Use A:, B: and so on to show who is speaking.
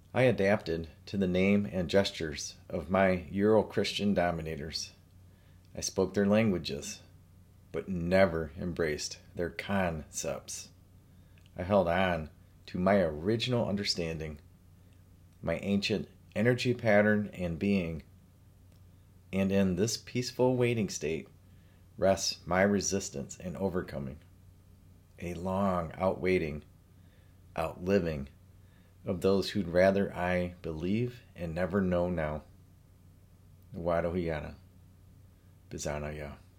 A: I adapted to the name and gestures of my Euro-Christian dominators. I spoke their languages, but never embraced their concepts. I held on to my original understanding, my ancient energy pattern and being, and in this peaceful waiting state rests my resistance and overcoming, a long outwaiting, outliving of those who'd rather I believe and never know now. Wado hiyana, bizana ya.